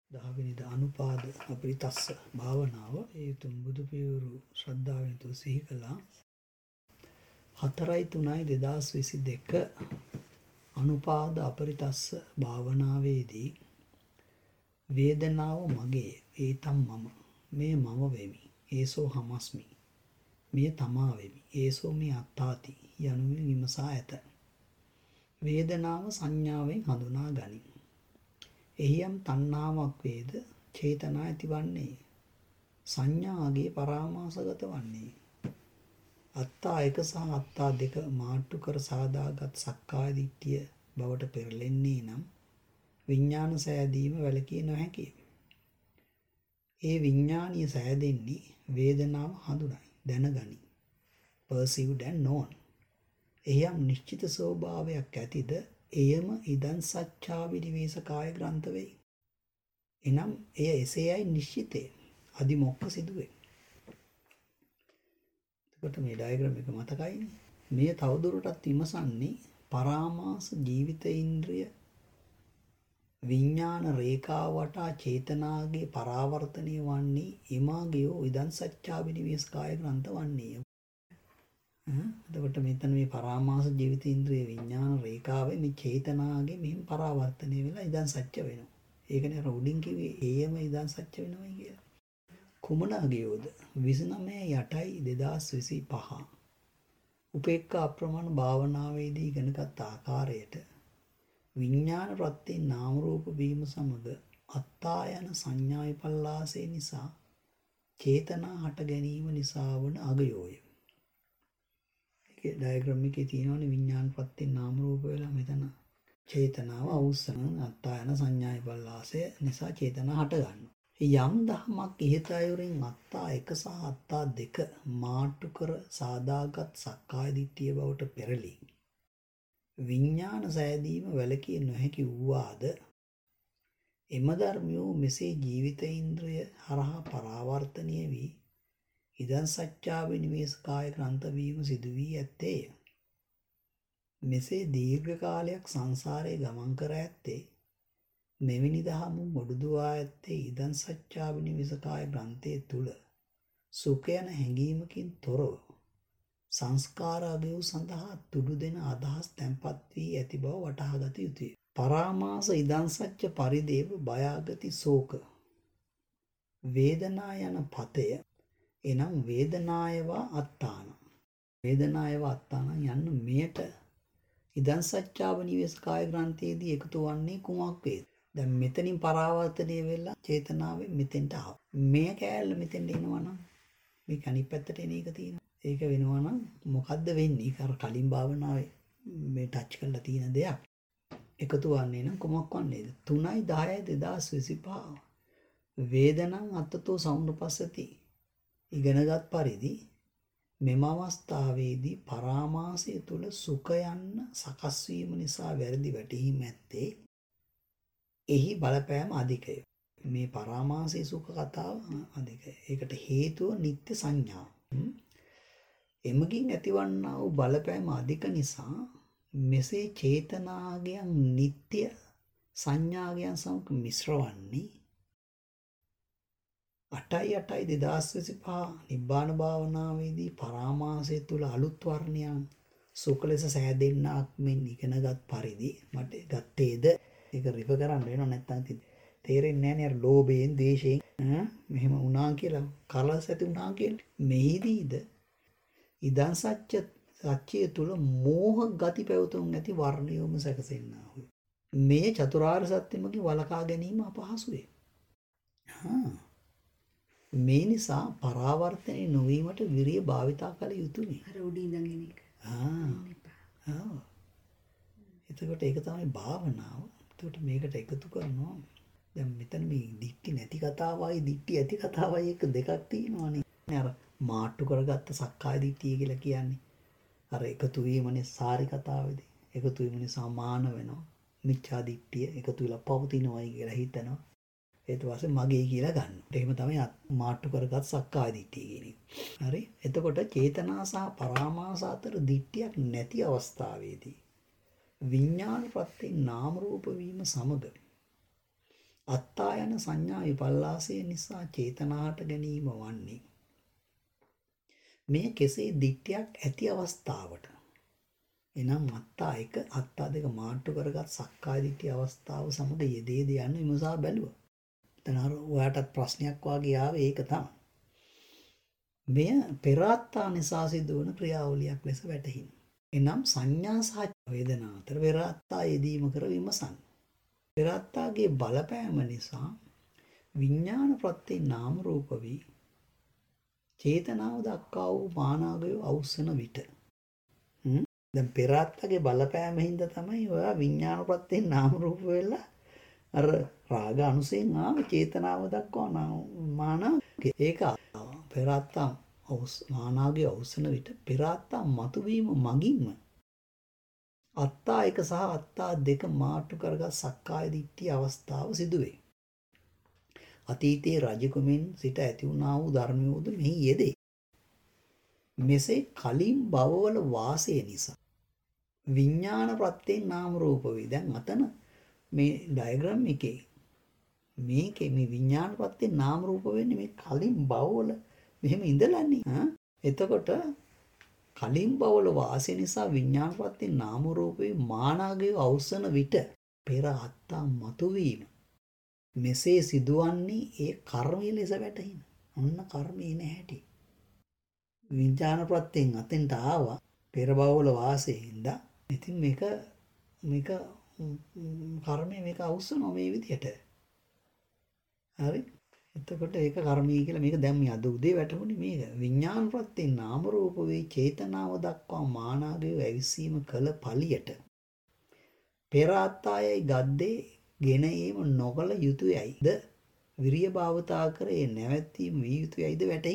දහවෙනිද අනුපාද අපරිතස්ස භාවනාව ඒ තුන් බුදු පියවරු ශ්‍රද්ධාවෙන් තු සිහි කළා. 4.3.2022 අනුපාද අපරිතස්ස භාවනාවේදී වේදනාව මගේ ඒතම් මම මේ මම වෙමි ඒසෝ හමස්මි මේ තමා වෙමි ඒසෝ මේ අත්තාති යනුවෙන් විමසා ඇත. වේදනාව සංඥාවෙන් හඳුනා ගනි. එහියම් තණ්හාවක් වේද චේතනා ඇතිවන්නේ සංඥාගේ පරාමාසගත වන්නේ. අත්තා එක සහ අත්තා දෙක මාට්ටු කර සාදාගත් සක්කාය දිට්ඨිය බවට පෙරලෙන්නේ නම් විඥාන සෑදීම වැළකී නොහැකිය. ඒ විඥානීය සෑදෙන්නේ වේදනාව හඳුනයි දැනගනි. perceived and known. එයම් නිශ්චිත ස්වභාවයක් ඇතිද එයම ඉදන් සච්ඡාවිනිවේස කාය ග්‍රන්ථ වෙයි. එනම් එය එසේයයි නිශ්චිතය අදිමොක්ක සිදුවේ. එතකොට මේ ඩයග්‍රෑම් එක මතකයිනේ. මේ තවදුරටත් විමසන්නේ පරාමාස ජීවිත ඉන්ද්‍රිය විඥාන රේඛාව වටා චේතනාගේ පරාවර්තනය වන්නේ ඉමාගයෝ ඉදන් සච්ඡාවිනිවේස කාය ග්‍රන්ථ වන්නේ. එතකොට මෙතන මේ පරාමාස ජීවිත ඉන්ද්‍රිය විඥාන රේඛාවේ මේ චේතනාගේ මෙහිම පරාවර්තනය වෙලා ඉදන් සත්‍ය වෙනවා. ඒකනේ අර උඩින් කිව්වේ ඒයම ඉදන් සත්‍ය වෙනවයි කියලා. කුමනාගයෝද 29/8/2025 උපේක්ඛා අප්‍රමාණ භාවනාවේදී ඉගෙනගත් ආකාරයට විඥාන ප්‍රත්‍යයෙන් නාම රූප වීම සමග අත්තා යන සංඥා විපල්ලාසය නිසා චේතනා හට ගැනීම නිසා වන අගයෝය. ඩයග්‍රෑම් එකේ තියෙනවනේ විඥාන ප්‍රත්‍යයෙන් නාම රූප වෙලා මෙතන චේතනාව අවුස්සන අත්තා යන සංඥා විපල්ලාසය නිසා චේතනා හට ගන්නවා. යම් දහමක් ඉහත අයුරින් අත්තා එක සහ අත්තා දෙක මාට්ටු කර සාදාගත් සක්කාය දිට්ඨිය බවට පෙරළී විඥාන සෑදීම වැළකී නොහැකි වූවාද එම ධර්මයෝ මෙසේ ජීවිත ඉන්ද්‍රිය හරහා පරාවර්තනය වී ඉදන් සච්ඡාවිනිවේස කාය ග්‍රන්ථ වීම සිදු වී ඇත්තේය. මෙසේ දීර්ඝ කාලයක් සංසාරයේ ගමන් කර ඇත්තේ මෙවැනි දහමුන් මොඩුදුවා ඇත්තේ ඉදන් සච්ඡාවිනිවේස කාය ග්‍රන්ථයේ තුල සුඛ යන හැඟීමකින් තොරව සංස්කාර අගය සඳහා තුඩු දෙන අදහස් තැන්පත් වී ඇති බව වටහා ගත යුතුය. පරාමාස ඉදන් සච්ච පරිදේව බයාගති ශෝක වේදනා යන පතය එනම් වේදනායවා අත්තාන වේදනායවා අත්තාන යන්න මෙයට ඉදන් සච්ඡාවිනිවේස කාය ග්‍රන්ථයේදී එකතු වන්නේ කුමක් වේද? දැන් මෙතනින් පරාවර්තනය වෙලා චේතනාවෙන් මෙතෙන්ට ආව. මේ කෑල්ල මෙතෙන්ට එනවනම් මේක අනිත් පැත්තට එන එක තියෙනවා. ඒක වෙනවනම් මොකද්ද වෙන්නේ? අර කලින් භාවනාවේ මේ ටච් කරලා තියෙන දෙයක් එකතු වන්නේ නම් කුමක් වන්නේද? 3/10/2025 වේදනං අත්තතෝ සමුපස්සති ඉගෙනගත් පරිදි මෙම අවස්ථාවේදී පරාමාසය තුල සුඛ යන්න සකස් වීම නිසා වැරදි වැටහීම ඇත්තේ එහි බලපෑම අධිකය. මේ පරාමාසයේ සුඛ කතාව අධිකය. ඒකට හේතුව නිත්‍ය සංඥා. එමගින් ඇතිවන්නා වූ බලපෑම අධික නිසා මෙසේ චේතනාගයන් නිත්‍ය සංඥාගයන් සමග මිශ්‍ර වන්නේ 8/8/2025 නිබ්බාන භාවනාවේදී පරාමාසය තුල අලුත් වර්ණයන් සුඛ ලෙස සෑදෙන්නාක් මෙන් ඉගෙනගත් පරිදි මට ගත්තේද ඒක රිප කරන්න වෙනව නැත්නම් තේරෙන්නේ නැහැ නේ අර ලෝභයෙන් ද්වේෂයෙන් මෙහෙම වුණා කියලා කලස් ඇති වුණා කියලා. මෙහිදීද ඉදන් සත්‍ය තුල මෝහ ගති පැවතුම් ඇති වර්ණයෝම සැකසෙන්නා හොය. මේ චතුරාර්ය සත්‍යමගේ වලකා ගැනීම අපහසුයි. මේ නිසා පරාවර්තනය නොවීමට විරිය භාවිතා කළ යුතුයි. අර උඩින් ඉඳන් එන එක. එතකොට ඒක තමයි භාවනාව. එතකොට මේකට එකතු කරනවා. දැන් මෙතන මේ දික්ටි නැති කතාවයි දික්ටි ඇති කතාවයි එක දෙකක් තියෙනවානේ. අර මාට්ටු කරගත්ත සක්කාය දිට්ඨිය කියලා කියන්නේ. අර එකතු වීමනේ සාරි කතාවේදී. එකතු වීම නිසා මාන වෙනවා. මිච්ඡා දිට්ඨිය එකතු වෙලා පවතිනවායි කියලා හිතනවා. ඊට පස්සේ මගේ කියලා ගන්නවා. එහෙම තමයි මාට්ටු කරගත් සක්කාය දිට්ඨිය කියන්නේ. හරි? එතකොට චේතනා සහ පරාමාස අතර දිට්ඨියක් නැති අවස්ථාවේදී විඥාන ප්‍රත්‍යයෙන් නාම රූප වීම සමග අත්තා යන සංඥා විපල්ලාසය නිසා චේතනාට ගැනීම වන්නේ. මේ කෙසේ දිට්ඨියක් ඇති අවස්ථාවට. එනම් අත්තා එක අත්තා දෙක මාට්ටු කරගත් සක්කාය දිට්ඨිය අවස්ථාව සමග යෙදේද යන විමසා බැලුවා. දැන් අර ඔයාටත් ප්‍රශ්නයක් වාගේ ආවේ ඒක තමයි. මෙය පෙර අත්තා නිසා සිදුවන ක්‍රියාවලියක් ලෙස වැටහිණ. එනම් සංඥා සහ වේදනා අතර පෙර අත්තා යෙදීම කර විමසන්න. පෙර අත්තාගේ බලපෑම නිසා විඥාන ප්‍රත්‍යයෙන් නාම රූප වී චේතනාව දක්වා වූ මානාගය අවසන විට. දැන් පෙර අත්තගේ බලපෑම හින්දා තමයි ඔයා විඥාන ප්‍රත්‍යයෙන් නාම රූප වෙලා අර රාග අනුසයෙන් ආව චේතනාව දක්වා මානාගය. ඒක පෙර අත්තා මානාගය අවසන විට පෙර අත්තා මතුවීම මගින්ම අත්තා එක සහ අත්තා දෙක මාට්ටු කරගත් සක්කාය දිට්ඨිය අවස්ථාව සිදුවේ. අතීතයේ රජකුමෙන් සිට ඇති වුණා වූ ධර්මයෝද මෙහි යෙදේ. මෙසේ කලින් භවවල වාසය නිසා විඥාන ප්‍රත්‍යයෙන් නාම රූප වේ. දැන් අතන මේ ඩයග්‍රෑම් එකේ මේකේ මේ විඥාන ප්‍රත්‍යයෙන් නාම රූප වෙන්නේ මේ කලින් භවවල මෙහෙම ඉඳලානේ. එතකොට කලින් භවවල වාසය නිසා විඥාන ප්‍රත්‍යයෙන් නාම රූපේ මානාගය අවසන විට පෙර අත්තා මතුවීම මෙසේ සිදුවන්නේ ඒ කර්මය ලෙස වැටහින. ඔන්න කර්මයේ නැහැටි. විඥාන ප්‍රත්‍යයෙන් අතෙන්ට ආවා පෙර භවවල වාසයෙන්ද. ඉතින් මේක කර්මය මේක අවසනවා මේ විදියට. හරි. එතකොට ඒක කර්මී කියලා මේක දැන් මේ අද උදේ වැටුනේ මේක. විඥාන ප්‍රත්‍යයෙන් නාම රූප වේ චේතනාව දක්වා මානාගය ඇවිසීම කළ පළියට පෙර අත්තායයි ගද්දේ ගෙන ඒම නොකළ යුතුයයිද විරිය භාවතා කරේ නැවැත්වීම විය යුතුයයිද වැටහි.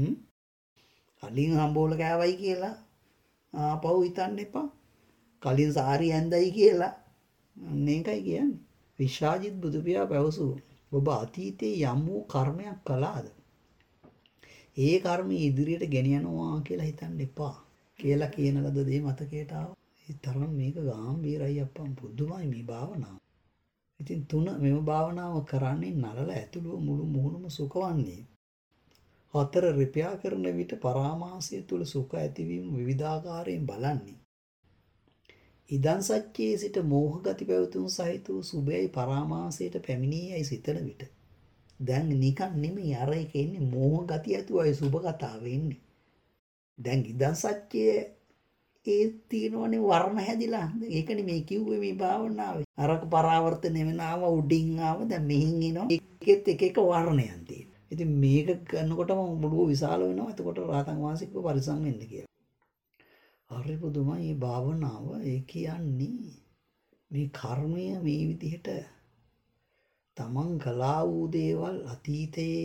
කලින් හම්බෝල කෑවයි කියලා ආපහු හිතන්න එපා. කලින් සාරි ඇඳයි කියලා මේකයි කියන්නේ. විශ්වාජිත් බුදුපියා පැවසූ ඔබ අතීතයේ යම් වූ කර්මයක් කළාද ඒ කර්මය ඉදිරියට ගෙනියනවා කියලා හිතන්න එපා කියලා කියන ලද දේ මතකයට ආවා. ඒ තරම් මේක ගැඹීරයි අප්පා. පුදුමයි මේ භාවනාව. ඉතින් මෙම භාවනාව කරන්නේ නලල ඇතුළු මුළු මුහුණම සුඛවන්නේ. හතර රිපියා කරන විට පරාමාසය තුල සුඛ ඇතිවීම විවිධාකාරයෙන් බලන්නේ. ඉදන් සච්චයේ සිට මෝහ ගති පැවතුම් සහිත වූ සුභයයි පරාමාසයට පැමිණියයි සිතන විට දැන් නිකන් නෙමෙයි අර එක එන්නේ මෝහ ගති ඇතුවයි සුභ කතාව එන්නේ. දැන් ඉදන් සච්චයේ ඒ තියෙනවනේ වර්ණ හැදිලා. ඒකනේ මේ කිව්වේ මේ භාවනාවේ. අරක පරාවර්තන වෙනාව උඩින් ආව දැන් මෙහින් එනවා. එකෙත් එක එක වර්ණයන් තියෙනවා. ඉතින් මේක කරනකොටම මුළුව විශාල වෙනවා. එතකොට රාතන් වාසිකව පරිසම් වෙන්න කියලා. හරි පුදුමයි මේ භාවනාව. ඒ කියන්නේ මේ කර්මය මේ විදිහට තමන් කළා වූ දේවල් අතීතයේ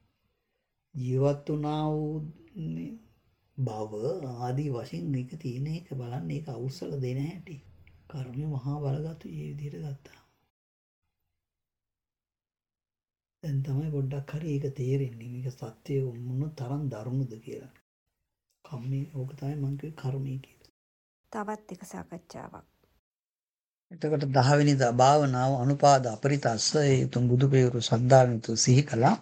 ජීවත් වුණා වූ භව ආදී වශයෙන් මේක තියෙන එක බලන්න ඒක අවසල දෙන හැටි. කර්මය මහා බලගතු මේ විදිහට ගත්තා. දැන් තමයි පොඩ්ඩක් හරි ඒක තේරෙන්නේ මේක සත්‍ය මොන තරම් ධර්මද කියලා. කම්මේ ඕක තමයි මම කිව්වේ කර්මය කියලා. තවත් එක සාකච්ඡාවක්. එතකොට 10 වෙනි භාවනාව අනුපාද අපරිතස්ස ඒ තුන් බුදු පෙරු සද්ධාවිතු සිහි කළා.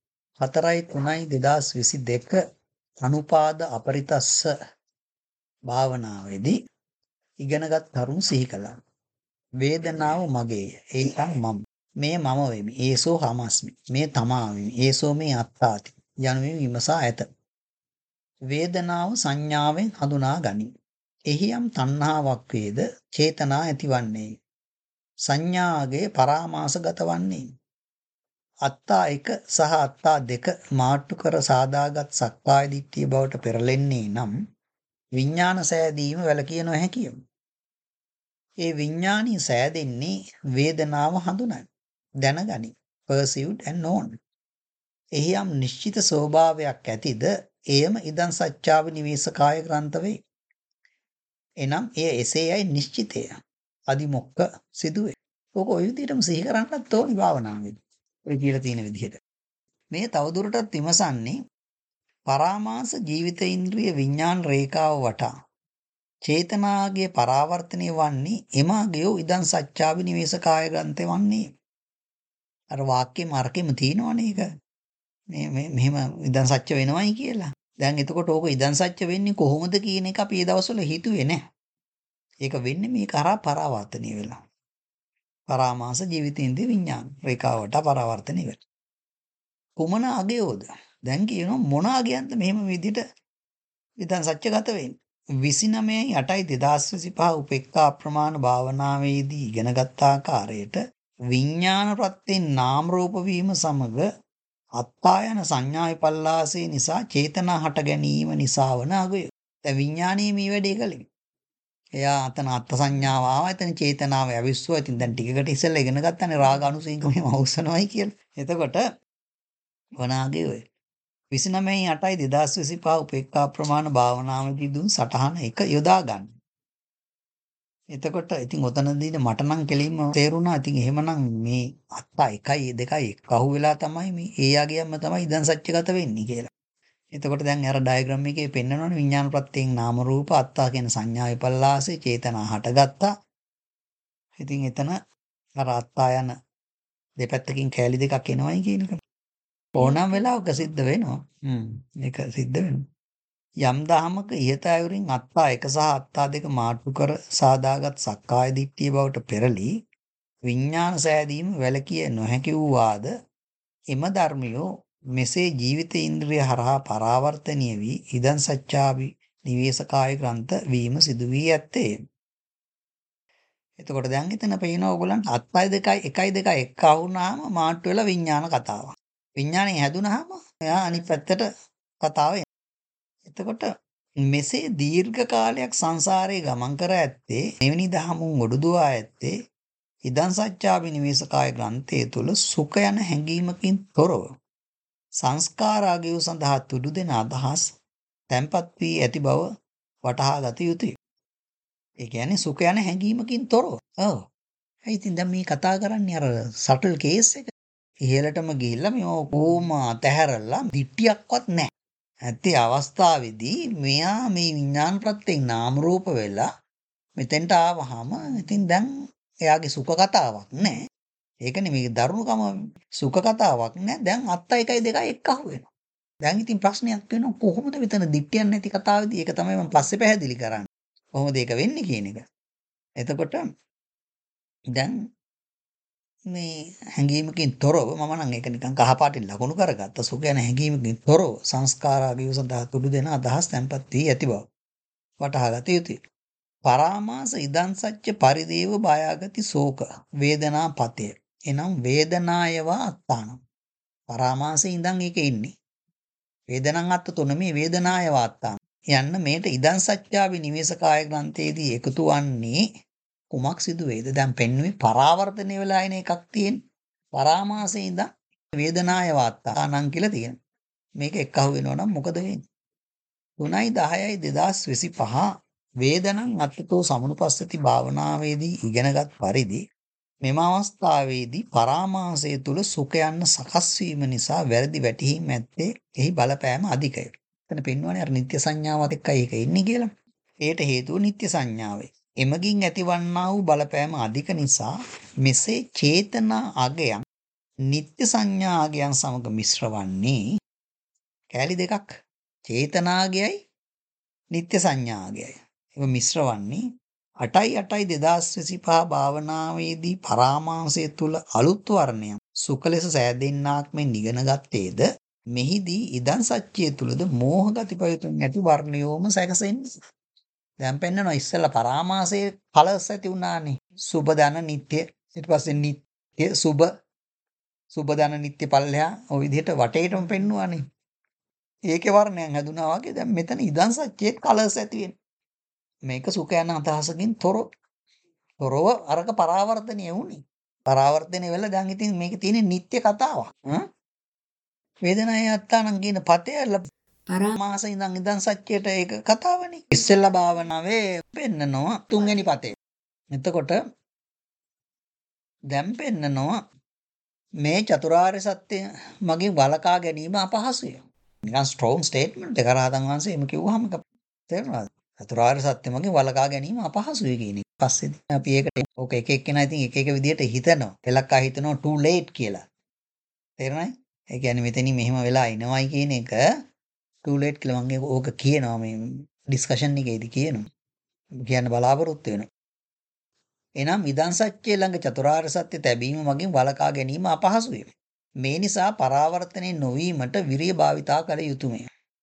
4/3/2022 අනුපාද අපරිතස්ස භාවනාවේදී ඉගෙනගත් කරුණු සිහි කළා. වේදනාව මගේය. ඒකන් මම. මේ මම වෙමි. ඒසෝ හමස්මි. මේ තමා වෙමි. ඒසෝ මේ අත්තාති. යනුවෙන් විමසා ඇත. වේදනාව සංඥාවෙන් හඳුනා ගනී. එහියම් තණ්හාවක් වේද චේතනා ඇතිවන්නේ. සංඥාගේ පරාමාසගත වන්නේ. අත්තා එක සහ අත්තා දෙක මාට්ටු කර සාදාගත් සක්කාය දිට්ඨිය බවට පෙරලෙන්නේ නම් විඥාන සෑදීම වැළකිය නොහැකිය. ඒ විඥානීය සෑදෙන්නේ වේදනාව හඳුනයි. දැනගනි. perceived and known. එහියම් නිශ්චිත ස්වභාවයක් ඇතිද එයම ඉදන් සච්චාව නිවේශකාය ග්‍රන්ථ වේ. එනම් එය එසේයයි නිශ්චිතය. අදිමොක්ක සිදුවේ. ඕක ඔය විදිහටම සිහි කරන්නත් ඕනි භාවනාවෙන්. ඔය කියලා තියෙන විදිහට. මේ තවදුරටත් විමසන්නේ පරාමාස ජීවිත ඉන්ද්‍රිය විඥාන රේඛාව වටා චේතනාගේ පරාවර්තනය වන්නේ එමාගයෝ ඉදන් සච්චාවි නිවේශකාය ග්‍රන්ථය වන්නේ. අර වාක්‍යෙම අරකෙම තියෙනවනේ ඒක. මෙහෙම ඉදන් සත්‍ය වෙනවයි කියලා. දැන් එතකොට ඕක ඉදන් සත්‍ය වෙන්නේ කොහොමද කියන එක අපි ඒ දවස්වල හිතුවේ නැහැ. ඒක වෙන්නේ මේ කරා පරාවර්තනය වෙලා. පරාමාස ජීවිතේන්දී විඥාන රේඛාවට පරාවර්තනය වෙලා. කුමන අගයෝද? දැන් කියනවා මොන අගයන්ද මෙහෙම විදිහට ඉදන් සත්‍යගත වෙන්නේ. 29/8/2025 උපේක්ඛා අප්‍රමාණ භාවනාවේදී ඉගෙනගත් ආකාරයට විඥාන ප්‍රත්‍යයෙන් නාම රූප වීම සමග අත්පායන සංඥා විපල්ලාසය නිසා චේතනා හට ගැනීම නිසා වන අගය. දැන් විඥානීය මේ වැඩේ කළේ. එයා අතන අත්ත් සංඥාව ආවා. එතන චේතනාව ඇවිස්සුවා. ඉතින් දැන් ටිකකට ඉස්සෙල්ලා ඉගෙන ගත්තානේ රාග අනුසීක මෙහෙම අවසනවයි කියලා. එතකොට වන අගය ඔය 29/8/2025 උපේක්ඛා ප්‍රමාණ භාවනාවේදී දුන් සටහන එක යොදා ගන්න. එතකොට ඉතින් ඔතනදී මට නම් කෙලින්ම තේරුණා. ඉතින් එහෙමනම් මේ අත්ත 1 2 එකහුව වෙලා තමයි මේ ඒ යගයම තමයි ඉදන් සත්‍යගත වෙන්නේ කියලා. එතකොට දැන් අර ඩයග්‍රෑම් එකේ පෙන්නනවනේ විඥාන ප්‍රත්‍යයෙන් නාම රූප අත්තා කියන සංඥා විපල්ලාසේ චේතනා හටගත්තා. ඉතින් එතන අර අත්තා යන දෙපැත්තකින් කෑලි දෙකක් එනවයි කියන එක. ඕනම වෙලාවක සිද්ධ වෙනවා. ඒක සිද්ධ වෙනවා. යම් දහමක ඉහත අයුරින් අත්තා එක සහ අත්තා දෙක මාට්ටු කර සාදාගත් සක්කාය දිට්ඨිය බවට පෙරළි විඥාන සෑදීම වැළකිය නොහැකි වූවාද එම ධර්මියෝ මෙසේ ජීවිත ඉන්ද්‍රිය හරහා පරාවර්තනීය වී ඉදන් සච්චාවි නිවේශකාය ග්‍රන්ථ වීම සිදු වී ඇත්තේ. එතකොට දැන් එතන පේනවා ඕගොල්ලන්ට අත්පය 2 1 2 එක වුණාම මාට්ටු වෙලා විඥාන කතාවක්. විඥාණය හැදුනහම එයා අනිත් පැත්තට කතාව එනවා. එතකොට මෙසේ දීර්ඝ කාලයක් සංසාරේ ගමන් කර ඇත්තේ මෙවැනි දහමුන් ඔඩුදුවා ඇත්තේ ඉදන් සච්චාවි නිවේශකාය ග්‍රන්ථය තුල සුඛ යන හැඟීමකින් තොරව සංස්කාරාගය සඳහා තුඩු දෙන අදහස් තැන්පත් වී ඇති බව වටහා ගත යුතුය. ඒ කියන්නේ සුඛ යන හැඟීමකින් තොරව. ඔව්. ඉතින් දැන් මේ කතා කරන්නේ අර සටල් කේස් එක. ඉහළටම ගිහිල්ලා මේ කොහොම තැහැරලා දිට්ටියක්වත් නැහැ. ඇත්තේ අවස්ථාවේදී මෙයා මේ විඥාන ප්‍රත්‍යයෙන් නාම රූප වෙලා මෙතෙන්ට ආවහම ඉතින් දැන් එයාගේ සුඛ කතාවක් නැහැ. ඒකනේ මේ දරුණුකම සුඛ කතාවක් නෑ. දැන් අත්ත 1 2 එක අහු වෙනවා. දැන් ඉතින් ප්‍රශ්නයක් වෙනවා කොහොමද මෙතන දිට්ඨියක් නැති කතාවේදී ඒක තමයි මම පස්සේ පැහැදිලි කරන්නේ. කොහොමද ඒක වෙන්නේ කියන එක. එතකොට දැන් මේ හැඟීමකින් තොරව මම නම් ඒක නිකන් කහපාටින් ලකුණු කරගත්ත සුඛ යන හැඟීමකින් තොරව සංස්කාරාගිය සඳහා තුඩු දෙන අදහස් තැන්පත් වී ඇති බව වටහා ගත යුතුය. පරාමාස ඉදන් සච්ච පරිදේව බායාගති ශෝක වේදනා පතය. එනම් වේදනායවා අත්තාන. පරාමාසයේ ඉඳන් ඒක ඉන්නේ. වේදනං අත්ත තුන මේ වේදනායවා අත්තාන. යන්න මේට ඉදන් සත්‍යාවි නිවේශකාය ග්‍රන්ථයේදී එකතු වන්නේ කුමක් සිදු වේද? දැන් පෙන්වුවේ පරාවර්තනය වෙලා එන එකක් තියෙන. පරාමාසයේ ඉඳන් වේදනායවා අත්තානං කියලා තියෙනවා. මේක එකහුව වෙනවා නම් මොකද වෙන්නේ? 3/10/2025 වේදනං අත්තතෝ සමනුපස්සති භාවනාවේදී ඉගෙනගත් පරිදි මෙම අවස්ථාවේදී පරාමාසය තුල සුඛ යන්න සකස් වීම නිසා වැරදි වැටහීම් ඇත්තේ එහි බලපෑම අධිකය. එතන පෙන්වන්නේ අර නිත්‍ය සංඥාවත් එක්කයි ඒක ඉන්නේ කියලා. ඒට හේතුව නිත්‍ය සංඥාවයි. එමගින් ඇතිවන්නා වූ බලපෑම අධික නිසා මෙසේ චේතනා අගයන් නිත්‍ය සංඥා අගයන් සමග මිශ්‍ර වන්නේ කැලි දෙකක්. චේතනාගයයි නිත්‍ය සංඥාගයයි. ඒක මිශ්‍ර වන්නේ 8/8/2025 භාවනාවේදී පරාමාසය තුල අලුත් වර්ණයක් සුඛ ලෙස සෑදෙන්නාක් මෙන් ඉගෙන ගත්තේද මෙහිදී ඉදන් සත්‍යය තුලද මෝහ ගති පයතුන් ඇති වර්ණයෝම සැකසෙන්නේ. දැන් පෙන්නනවා ඉස්සෙල්ලා පරාමාසයේ කලස් ඇති වුණානේ. සුබ දන නිත්‍ය ඊට පස්සේ නිත්‍ය සුබ දන නිත්‍ය පල්ලෙහා ওই විදිහට වටේටම පෙන්නුවානේ. ඒකේ වර්ණයන් හැදුනා වගේ දැන් මෙතන ඉදන් සත්‍යයේ කලස් ඇති වෙනවා. මේක සුඛ යන අදහසකින් තොරව අරක පරාවර්තනය වුණේ. පරාවර්තනය වෙලා දැන් ඉතින් මේකේ තියෙන නිත්‍ය කතාවක්. වේදනාය අත්තානම් කියන පතය පරාමාස ඉඳන් සත්‍යයට ඒක කතාවනේ. ඉස්සෙල්ලා භාවනාවේ පෙන්නනවා තුන්වෙනි පතේ. එතකොට දැන් පෙන්නනවා මේ චතුරාර්ය සත්‍ය මගින් වළකා ගැනීම අපහසුය. නිකන් ස්ට්‍රෝං ස්ටේට්මන්ට් එක රහතන් වහන්සේ එම කිව්වහම තේරෙනවද? චතුරාර්ය සත්‍ය මගින් වළකා ගැනීම අපහසුයි කියන එක. පස්සේදී අපි ඒකට ඕක එක එක්කෙනා ඉතින් එක එක විදිහට හිතනවා. එලක්කා හිතනවා too late කියලා. තේරුණායි? ඒ කියන්නේ මෙතනින් මෙහෙම වෙලා එනවයි කියන එක too late කියලා මම ඕක කියනවා මේ ඩිස්කෂන් එකේදී කියනවා. කියන්න බලාපොරොත්තු වෙනවා. එනම් ඉදන් සත්‍යය ළඟ චතුරාර්ය සත්‍ය තැබීම මගින් වළකා ගැනීම අපහසුය. මේ නිසා පරාවර්තනය නොවීමට විරිය භාවිතා කළ යුතුයමය.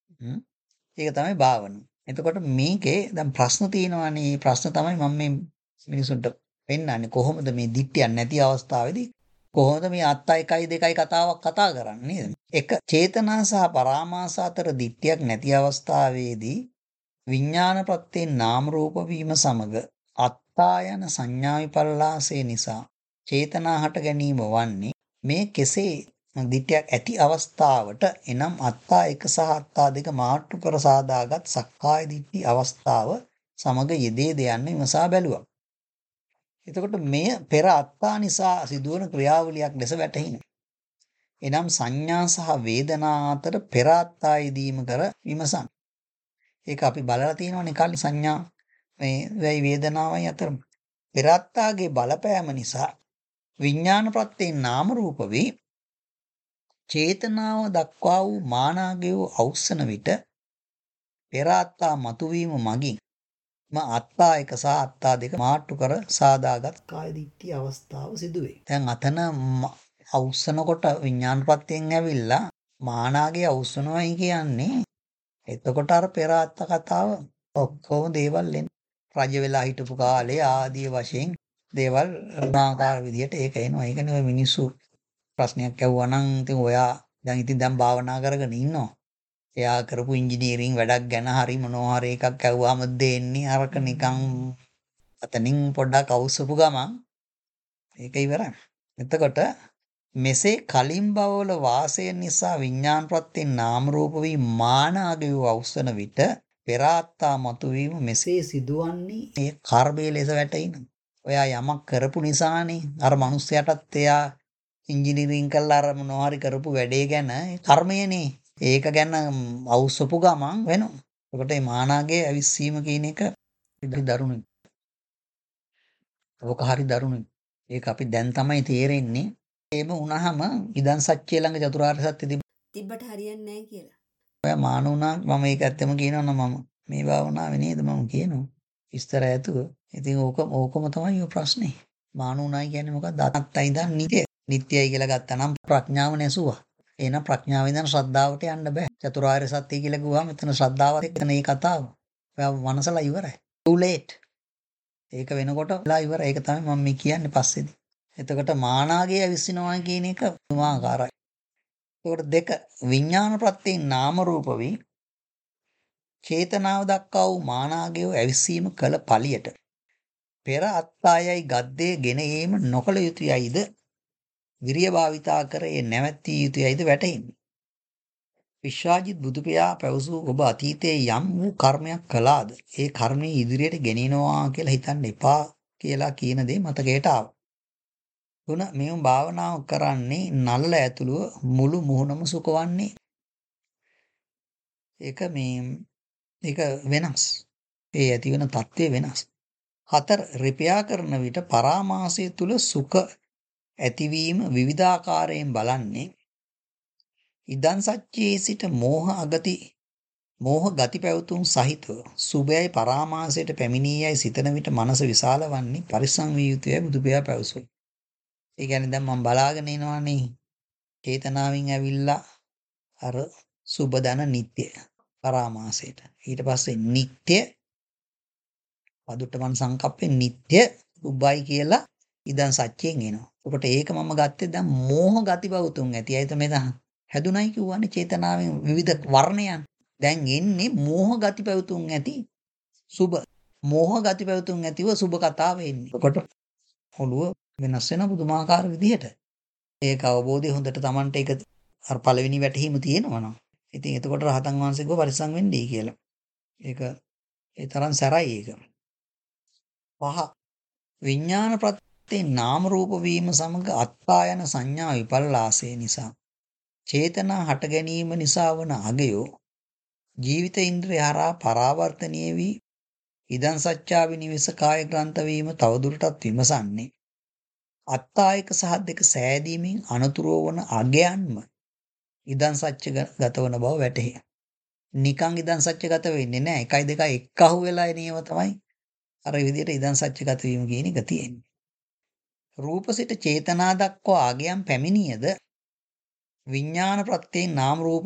ඒක තමයි භාවන. එතකොට මේකේ දැන් ප්‍රශ්න තියෙනවානේ. ප්‍රශ්න තමයි මම මේ මිනිසුන්ට පෙන්නන්නේ කොහොමද මේ දිට්ඨියක් නැති අවස්ථාවේදී කොහොමද මේ අත්ත 1යි 2යි කතාවක් කතා කරන්නේ නේද? එක චේතනා සහ පරාමාස අතර දිට්ඨියක් නැති අවස්ථාවේදී විඥාන ප්‍රත්‍යයෙන් නාම රූප වීම සමග අත්තා යන සංඥා විපල්ලාසය නිසා චේතනා හට ගැනීම වන්නේ මේ කෙසේ දිට්ඨියක් ඇති අවස්ථාවට එනම් අත්තා එක සහ අත්තා දෙක මාට්ටු කර සාදාගත් සක්කාය දිට්ඨි අවස්ථාව සමග යෙදේද යන්න විමසා බැලුවා. එතකොට මෙය පෙර අත්තා නිසා සිදුවන ක්‍රියාවලියක් ලෙස වැටහිණ. එනම් සංඥා සහ වේදනා අතර පෙර අත්තා යෙදීම කර විමසන්න. ඒක අපි බලලා තියෙනවනේ කලින් සංඥා මේ වෙයි වේදනාවයි අතර පෙර අත්තාගේ බලපෑම නිසා විඥාන ප්‍රත්‍යයෙන් නාම රූප වේ චේතනාව දක්වා වූ මානාගය අවසන විට පෙර අත්තා මතුවීම මගින් අත්තා එක සහ අත්තා දෙක මාට්ටු කර සාදාගත් කාය දිට්ඨි අවස්ථාව සිදුවේ. දැන් අතන අවසනකොට විඥාන ප්‍රත්‍යයෙන් ඇවිල්ලා මානාගේ අවසනවයි කියන්නේ එතකොට අර පෙර අත්ත කතාව ඔක්කොම දේවල් රජ වෙලා හිටපු කාලේ ආදී වශයෙන් දේවල් නාකාර විදියට ඒක එනවා. ඒකනේ ඔය මිනිස්සු ප්‍රශ්නයක් ඇහුවා නම් ඉතින් ඔයා දැන් භාවනා කරගෙන ඉන්නවා. එයා කරපු ඉංජිනේරින් වැඩක් ගැන හරි මොනවා හරි එකක් ඇහුවාම දෙන්නේ අරක නිකන් අතනින් පොඩ්ඩක් අවශ්‍යපු ගමන් ඒක ඉවරයි. එතකොට මෙසේ කලින් භවවල වාසය නිසා විඥාන ප්‍රත්‍යයෙන් නාම රූප වී මානාගේ අවසන විට පෙර අත්තා මතුවීම මෙසේ සිදුවන්නේ ඒ කර්මයේ ලෙස වැටෙන. ඔයා යමක් කරපු නිසානේ අර මිනිස්සයාටත් එයා ඉංජිනේරින් කරලා අර මොනවා හරි කරපු වැඩේ ගැන කර්මයනේ. ඒක ගැන අවශ්‍යපු ගමන් වෙනවා. එතකොට මේ මානාගේ අවිස්සීම කියන එක දරුණුයි. ඔක හරි දරුණුයි. ඒක අපි දැන් තමයි තේරෙන්නේ. එහෙම වුණාම ඉදන් සත්‍ය ළඟ චතුරාර්ය සත්‍ය තිබ්බට හරියන්නේ නැහැ කියලා. ඔයා මාන වුණා මම ඒක ඇත්තම කියනවා නම් මම මේ භාවනාවේ නේද මම කියනවා. විස්තර ඇතුව. ඉතින් ඕකම තමයි ඔය ප්‍රශ්නේ. මාන වුණායි කියන්නේ මොකක්ද? අත්තයි ඉඳන් නිට්ටයයි කියලා ගත්තා නම් ප්‍රඥාව නැසුවා. එහෙනම් ප්‍රඥාවෙන් ඉඳන් ශ්‍රද්ධාවට යන්න බෑ. චතුරාර්ය සත්‍ය කියලා කිව්වම මෙතන ශ්‍රද්ධාවත් එක්ක මේ කතාව. ඔයා මනසලා ඉවරයි. too late. ඒක වෙනකොට වෙලා ඉවරයි. ඒක තමයි මම මේ කියන්නේ පස්සේදී. එතකොට මානාගේ ඇවිස්සිනවා කියන එක තුමාකාරයි. ඒකට දෙක විඥාන ප්‍රත්‍යයෙන් නාම රූප වී චේතනාව දක්වා වූ මානාගේ ඇවිස්සීම කළ පළියට පෙර අත්තායයි ගද්දේ ගෙන ඒම නොකළ යුතුයයිද විරිය භාවිතා කර ඒ නැවැත්තිය යුතුයයිද වැටහෙන්නේ. විශ්වාජිත් බුදුපියා පැවසූ ඔබ අතීතයේ යම් වූ කර්මයක් කළාද ඒ කර්මයේ ඉදිරියට ගෙනිනවා කියලා හිතන්න එපා කියලා කියන දේ මතකයට ආවා. තුන මෙවුන් භාවනාව කරන්නේ නළල ඇතුළුව මුළු මුහුණම සුකවන්නේ. ඒක වෙනස්. ඒ ඇති වෙන தත්ත්වය වෙනස්. 4 රිපියා කරන විට පරාමාසය තුල සුඛ ඇතිවීම විවිධාකාරයෙන් බලන්නේ ඉදන් සත්‍යයේ සිට මෝහ ගති පැවතුම් සහිතව සුභයයි පරාමාසයට පැමිණියයි සිතන විට මනස විශාල වන්නේ පරිසං විය යුතුයයි බුදුපියා පැවසුයි. ඒ කියන්නේ දැන් මම බලාගෙන ඉනවනේ චේතනාවෙන් ඇවිල්ලා අර සුබ දන නිට්ටය පරාමාසයට. ඊට පස්සේ නිට්ටය පදුට්ටමන් සංකප්පේ නිට්ටය සුබයි කියලා ඉදන් සත්‍යයෙන් එනවා. ඔකට ඒක මම ගත්තේ දැන් මෝහ ගති බවතුන් ඇති. ඒත මෙතන හැදුනයි කියවනේ චේතනාවෙන් විවිධ වර්ණයන්. දැන් එන්නේ මෝහ ගති පැවතුම් ඇති සුබ. මෝහ ගති පැවතුම් ඇතිව සුබ කතාව එන්නේ. ඔකට ඔළුව වෙනස් වෙන පුදුමාකාර විදිහට. ඒක අවබෝධය හොඳට Tamanට ඒක අර පළවෙනි වැටහීම තියෙනවා නම්. ඉතින් එතකොට රහතන් වහන්සේ ගෝ පරිස්සම් වෙන්නයි කියලා. ඒක ඒ තරම් සැරයි ඒක. 5 විඥාන ප්‍රත්‍යයෙන් නාම රූප වීම සමග අත්තා යන සංඥා විපල්ලාසය නිසා චේතනා හට ගැනීම නිසා වන අගයෝ ජීවිත ඉන්ද්‍රිය හරහා පරාවර්තනීය වී ඉදන් සත්‍යා විනිවිස කාය ග්‍රන්ථ වීම තවදුරටත් විමසන්නේ අත්තායක සහ දෙක සෑදීමෙන් අනතුරුව වන අගයන්ම ඉදන් සත්‍ය ගත වන බව වැටහි. නිකං ඉදන් සත්‍ය ගත වෙන්නේ නැහැ. 1 2 එක්කහුව වෙලා එන ඒවා තමයි අර විදිහට ඉදන් සත්‍ය ගත වීම කියන එක තියෙන්නේ. රූප සිට චේතනා දක්වා අගයන් පැමිණියද විඥාන ප්‍රත්‍යයෙන් නාම රූප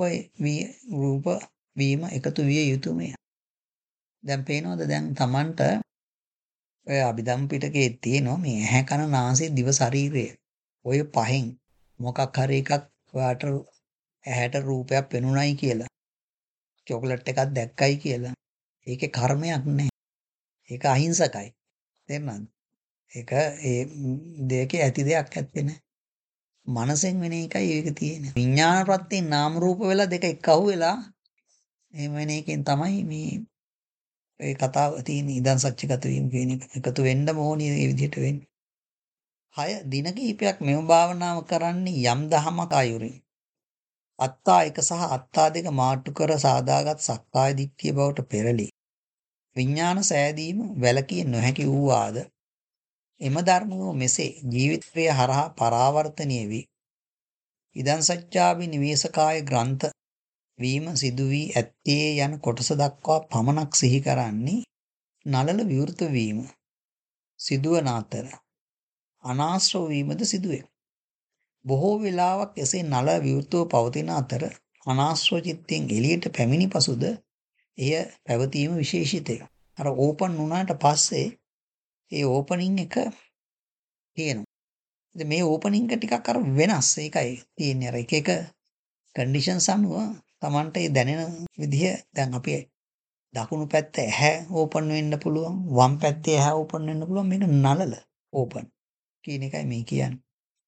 වීම එකතු විය යුතුයමය. දැන් පේනවද දැන් Tamanට ඔය අභිධම්ම පිටකයේ තියෙනවා මේ ඇහැ කන නාසය දිව ශරීරය. ඔය පහෙන් මොකක් හරි එකක් ඔයාට ඇහැට රූපයක් පෙනුනයි කියලා. චොකලට් එකක් දැක්කයි කියලා. ඒකේ කර්මයක් නැහැ. ඒක අහිංසකයි. තේරුණාද? ඒක ඒ දෙකේ ඇති දෙයක් ඇත්තේ නැහැ. මනසෙන් වෙන එකයි ඒක තියෙන්නේ. විඥාන ප්‍රත්‍යයෙන් නාම රූප වෙලා දෙක එක්කහුව වෙලා එහෙම වෙන එකෙන් තමයි මේ ඒ කතාව තියෙන ඉදන් සත්‍යගත වීම කියන එක. එකතු වෙන්න ඕනේ මේ විදිහට වෙන්නේ. 6 දින කිහිපයක් මෙම භාවනාව කරන්නේ යම් දහමක අයුරින්. අත්තා එක සහ අත්තා දෙක මාට්ටු කර සාදාගත් සක්කාය දිට්ඨිය බවට පෙරළි. විඥාන සෑදීම වැළකී නොහැකි වූවාද එම ධර්මෝ මෙසේ ජීවිතය හරහා පරාවර්තනීය වී ඉදන් සත්‍යාවි නිවේශකාය ග්‍රන්ථ වීම සිදු වී ඇත්තේ යන කොටස දක්වා පමණක් සිහි කරන්නේ නලල විවෘත වීම සිදුවන අතර අනාශ්‍රව වීමද සිදුවේ. බොහෝ වෙලාවක් එසේ නල විවෘතව පවතින අතර අනාශ්‍රව චිත්තයෙන් එළියට පැමිණි පසුද එය පැවතීම විශේෂිතය. අර ඕපන් වුණාට පස්සේ ඒ ඕපනින් එක තියෙනවා. ඉතින් මේ ඕපනින් එක ටිකක් අර වෙනස්. ඒකයි තියෙන්නේ. අර එක එක කන්ඩිෂන්ස් අනුව Tamante දැනෙන විදිහ දැන් අපි දකුණු පැත්ත ඇහැ ඕපන් වෙන්න පුළුවන්. වම් පැත්තේ ඇහැ ඕපන් වෙන්න පුළුවන්. මේක නලල ඕපන් කියන එකයි මේ කියන්නේ.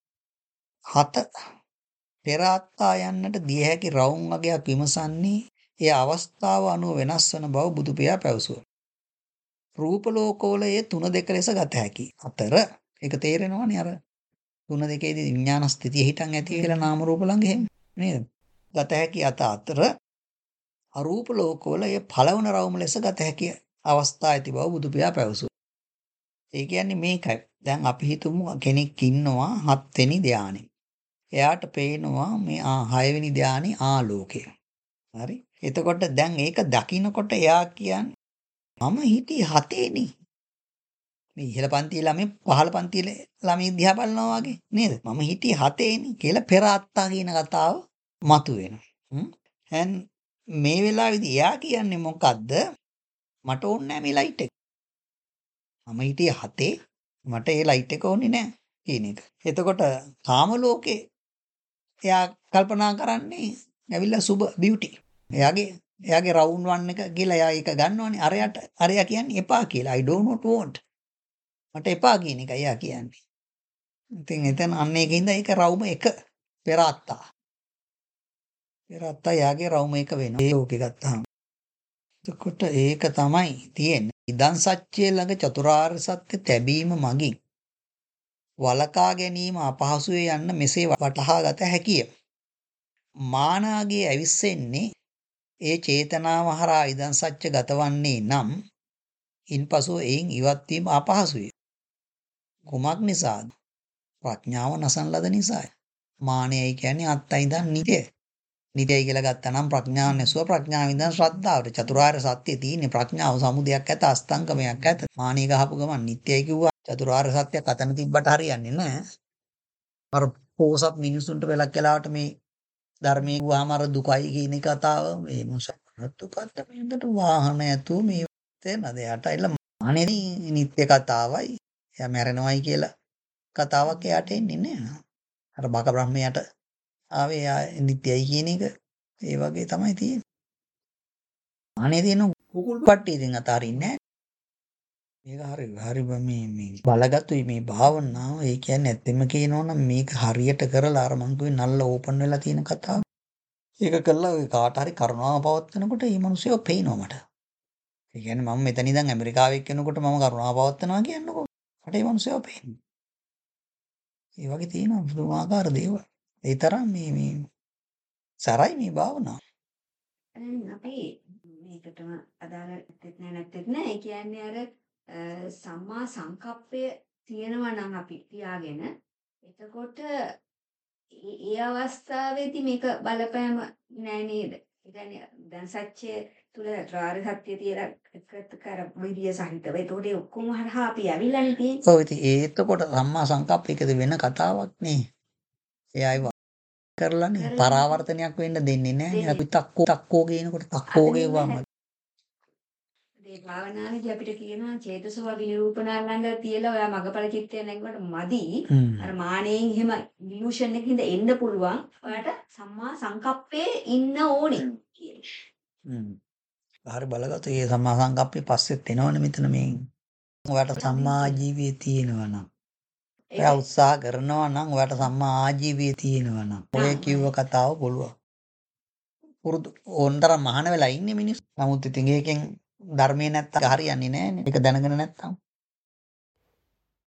7 පෙර අත්තා යන්නට දිය හැකි රවුම් වගේක් විමසන්නේ ඒ අවස්ථාව අනුව වෙනස් වන බව බුදු පියා පැවසුවා. රූප ලෝකවල ඒ 3 2 ලෙස ගත හැකි. අතර ඒක තේරෙනවනේ අර 3 2ේදී විඥාන ස්ථිතිය හිටන් ඇති කියලා නාම රූප ළඟ එහෙම නේද? ගත හැකි අතර අරූප ලෝකවල ඒ පළවන රවුම ලෙස ගත හැකි අවස්ථා ඇති බව බුදු පියා පැවසුවා. ඒ කියන්නේ මේකයි. දැන් අපි හිතමු කෙනෙක් ඉන්නවා 7 වෙනි ධානයේ. එයාට පේනවා මේ 6 වෙනි ධානයේ ආලෝකය. හරි. එතකොට දැන් ඒක දකින්නකොට එයා කියන්නේ මම හිටියේ 7 නේ. මේ ඉහළ පන්තියේ ළමයි පහළ පන්තියේ ළමයි දිහා බලනවා වගේ නේද? මම හිටියේ 7 නේ කියලා පෙර අත්තා කියන කතාව මතුවෙනවා. දැන් මේ වෙලාවේදී එයා කියන්නේ මොකද්ද? මට ඕනේ නැහැ මේ ලයිට් එක. මම හිටියේ 7 මට ඒ ලයිට් එක ඕනේ නැහැ කියන එක. එතකොට කාම ලෝකේ එයා කල්පනා කරන්නේ ඇවිල්ලා සුබ බියුටි. එයාගේ රවුන්ඩ් වන් එක කියලා එයා ඒක ගන්නවනේ. අරයා කියන්නේ එපා කියලා. I don't want. මට එපා කියන එක එයා කියන්නේ. ඉතින් එතන අන්න ඒකින්ද ඒක රවුම එක පෙර අත්තා. පෙර අත්තා එයාගේ රවුම එක වෙනවා. ඒ ලෝකේ ගත්තාම. එතකොට ඒක තමයි තියෙන්නේ. ඉදන් සත්‍යය ළඟ චතුරාර්ය සත්‍ය තැබීම මගින් වලකා ගැනීම අපහසුවේ යන්න මෙසේ වටහා ගත හැකිය. මානාගේ ඇවිස්සෙන්නේ ඒ චේතනාව හරහා ඉදන් සත්‍ය ගතවන්නේ නම් ඉන්පසු එයින් ඉවත් වීම අපහසුය. කුමක් නිසාද? ප්‍රඥාව නසන ලද නිසායි. මානයයි කියන්නේ අත්තයි ඉඳන් නිතය. නිතයයි කියලා ගත්තා නම් ප්‍රඥාව නැසුව ප්‍රඥාව ඉඳන් ශ්‍රද්ධාවට. චතුරාර්ය සත්‍ය තියෙන්නේ ප්‍රඥාව සමුදයක් ඇත අස්තංගමයක් ඇත. මානිය ගහපු ගමන් නිතයයි කිව්වා චතුරාර්ය සත්‍යයක් අතන තිබ්බට හරියන්නේ නැහැ. අර පෝසත් මිනිසුන්ට වෙලක් වෙලාවට මේ ධර්මයේ ගුවාම අර දුකයි කියන කතාව මේ මොසත්තුකට මෙන්නට වාහන ඇතුව මේ තේනද යට එල්ල මානෙදී නිත්‍ය කතාවයි එයා මැරෙනවයි කියලා කතාවක් එයාට එන්නේ නැහැ. අර බක බ්‍රහ්මයාට ආවේ එයා නිත්‍යයි කියන එක ඒ වගේ තමයි තියෙන්නේ. මානේ තියෙන කුකුල් පට්ටිය ඉතින් අතාරින්නේ නැහැ. මේක හරි මේ බලගතුයි මේ භාවනාව. ඒ කියන්නේ ඇත්තෙම කියනවනම් මේක හරියට කරලා අර මං කිව්වේ නල්ල ඕපන් වෙලා තියෙන කතාව. ඒක කළා ඔය කාට හරි කරුණාව පවත්වනකොට මේ මිනිස්සුව පේනවා මට. ඒ කියන්නේ මම මෙතන ඉඳන් ඇමරිකාවේ එක්කෙනෙකුට මම කරුණාව පවත්වනවා කියන්නකෝ. මට මේ මිනිස්සුව පේන්නේ. ඒ වගේ තියෙනවා පුදුමාකාර දේවල්. ඒ තරම් මේ සරයි මේ භාවනාව. අපි මේකටම අදාළ නැත්තේ නෑ. ඒ කියන්නේ අර සම්මා සංකප්පය තියෙනවා නම් අපි තියාගෙන එතකොට ඒ අවස්ථාවේදී මේක බලපෑම නෑ නේද? ඒ කියන්නේ දැන් සත්‍ය තුල චතුරාර්ය සත්‍ය තියලා එකත් කර විරිය සහිතව. ඒතකොට ඒ ඔක්කොම හරහා අපි ඇවිල්ලානේ තියෙන්නේ. ඔව් ඉතින් එතකොට සම්මා සංකප්පයකද වෙන කතාවක් නේ. එයා ඒව කරලානේ කරලා පරාවර්තනයක් වෙන්න දෙන්නේ නැහැ. දෙන්නේ. අපි තක්කෝ කියනකොට තක්කෝ අද ගෙවම මේ භාවනාවේදී අපිට කියනවා චේතසෝ විනිරූපණා ළඟ තියලා ඔයා මගපල චිත්තය නැගුවට මදි. අර මානෙන් එහෙම ඉලියුෂන් එකකින්ද එන්න පුළුවන්. ඔයාට සම්මා සංකප්පේ ඉන්න ඕනේ කියලා. හරි බලගත්තු ඒ සම්මා සංකප්පේ පස්සෙත් එනවනේ මෙතන මේ. ඔයාට සම්මා ආජීවයේ තියෙනවා නම් ඔයා උත්සාහ කරනවා නම් ඔයාට සම්මා ආජීවයේ තියෙනවා නම් ඔය කිව්ව කතාව පුළුවන්. පුරුදු ඕනතරම් මහාන වෙලා ඉන්නේ මිනිස්සු. නමුත් ඉතින් ඒකෙන් ධර්මයේ නැත්තම් හරියන්නේ නැහැනේ. ඒක දැනගෙන නැත්තම්.